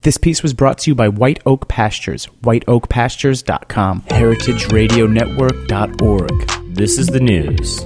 This piece was brought to you by White Oak Pastures, whiteoakpastures.com, heritageradionetwork.org. This is the news.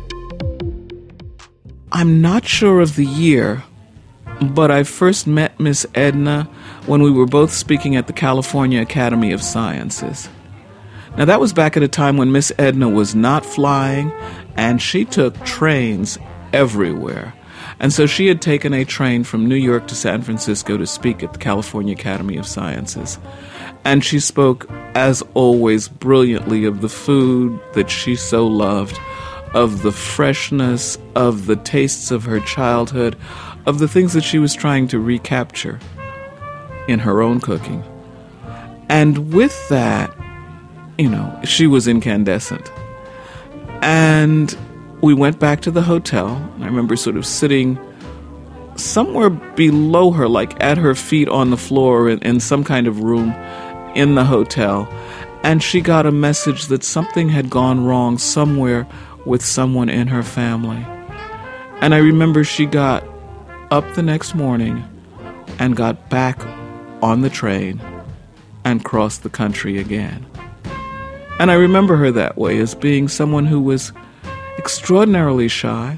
I'm not sure of the year, but I first met Miss Edna when we were both speaking at the California Academy of Sciences. Now, that was back at a time when Miss Edna was not flying, and she took trains everywhere. And so she had taken a train from New York to San Francisco to speak at the California Academy of Sciences. And she spoke, as always, brilliantly of the food that she so loved, of the freshness, of the tastes of her childhood, of the things that she was trying to recapture in her own cooking. And with that, she was incandescent. And we went back to the hotel. I remember sort of sitting somewhere below her, like at her feet on the floor in some kind of room in the hotel. And she got a message that something had gone wrong somewhere with someone in her family. And I remember she got up the next morning and got back on the train and crossed the country again. And I remember her that way, as being someone who was extraordinarily shy,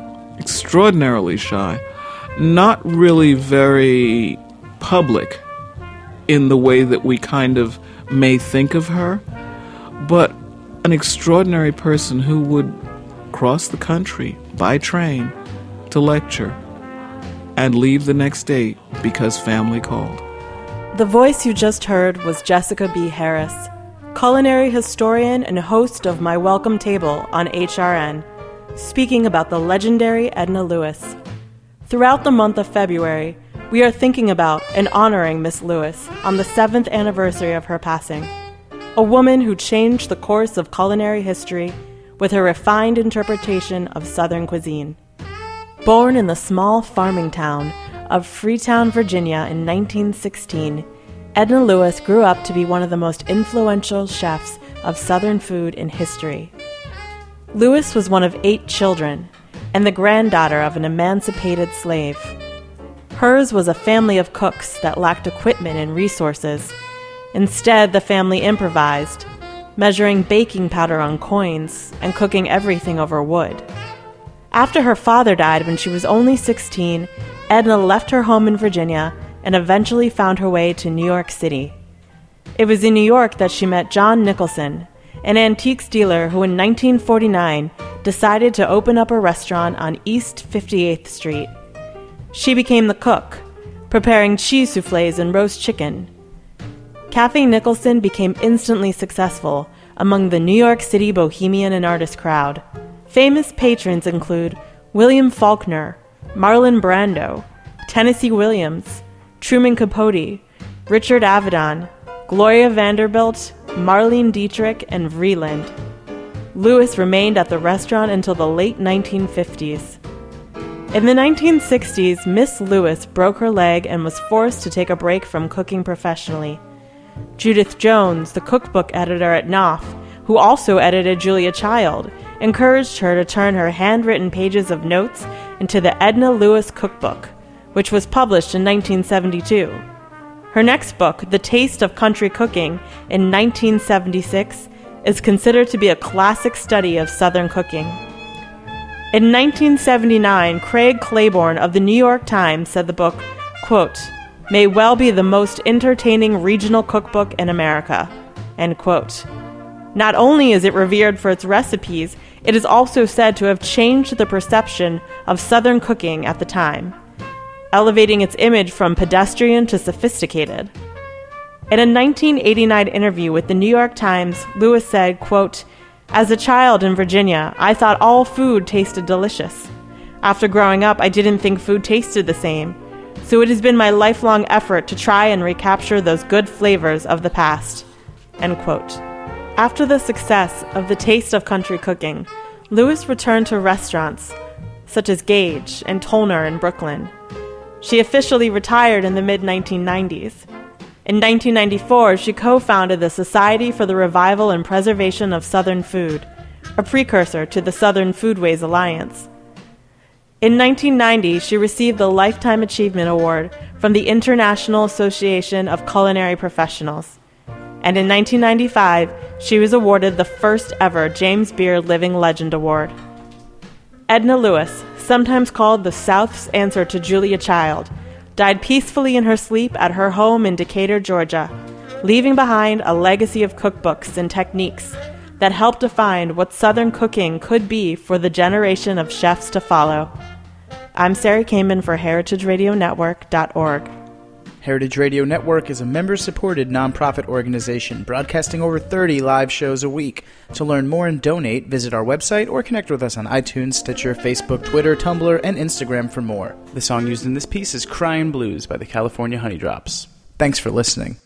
not really very public in the way that we kind of may think of her, but an extraordinary person who would cross the country by train to lecture and leave the next day because family called. The voice you just heard was Jessica B. Harris, culinary historian and host of My Welcome Table on HRN, speaking about the legendary Edna Lewis. Throughout the month of February, we are thinking about and honoring Miss Lewis on the 7th anniversary of her passing, a woman who changed the course of culinary history with her refined interpretation of Southern cuisine. Born in the small farming town of Freetown, Virginia in 1916, Edna Lewis grew up to be one of the most influential chefs of Southern food in history. Lewis was one of 8 children and the granddaughter of an emancipated slave. Hers was a family of cooks that lacked equipment and resources. Instead, the family improvised, measuring baking powder on coins and cooking everything over wood. After her father died when she was only 16, Edna left her home in Virginia and eventually found her way to New York City. It was in New York that she met John Nicholson, an antiques dealer who in 1949 decided to open up a restaurant on East 58th Street. She became the cook, preparing cheese soufflés and roast chicken. Cafe Nicholson became instantly successful among the New York City bohemian and artist crowd. Famous patrons include William Faulkner, Marlon Brando, Tennessee Williams, Truman Capote, Richard Avedon, Gloria Vanderbilt, Marlene Dietrich, and Vreeland. Lewis remained at the restaurant until the late 1950s. In the 1960s, Miss Lewis broke her leg and was forced to take a break from cooking professionally. Judith Jones, the cookbook editor at Knopf, who also edited Julia Child, encouraged her to turn her handwritten pages of notes into the Edna Lewis Cookbook, which was published in 1972. Her next book, The Taste of Country Cooking, in 1976, is considered to be a classic study of Southern cooking. In 1979, Craig Claiborne of the New York Times said the book, quote, may well be the most entertaining regional cookbook in America, end quote. Not only is it revered for its recipes, it is also said to have changed the perception of Southern cooking at the time, elevating its image from pedestrian to sophisticated. In a 1989 interview with the New York Times, Lewis said, quote, as a child in Virginia, I thought all food tasted delicious. After growing up, I didn't think food tasted the same, so it has been my lifelong effort to try and recapture those good flavors of the past, end quote. After the success of The Taste of Country Cooking, Lewis returned to restaurants such as Gage and Tollner in Brooklyn. She officially retired in the mid-1990s. In 1994, she co-founded the Society for the Revival and Preservation of Southern Food, a precursor to the Southern Foodways Alliance. In 1990, she received the Lifetime Achievement Award from the International Association of Culinary Professionals. And in 1995, she was awarded the first ever James Beard Living Legend Award. Edna Lewis, sometimes called the South's answer to Julia Child, died peacefully in her sleep at her home in Decatur, Georgia, leaving behind a legacy of cookbooks and techniques that helped define what Southern cooking could be for the generation of chefs to follow. I'm Sarah Kamen for HeritageRadioNetwork.org. Heritage Radio Network is a member-supported nonprofit organization broadcasting over 30 live shows a week. To learn more and donate, visit our website or connect with us on iTunes, Stitcher, Facebook, Twitter, Tumblr, and Instagram for more. The song used in this piece is Cryin' Blues by the California Honeydrops. Thanks for listening.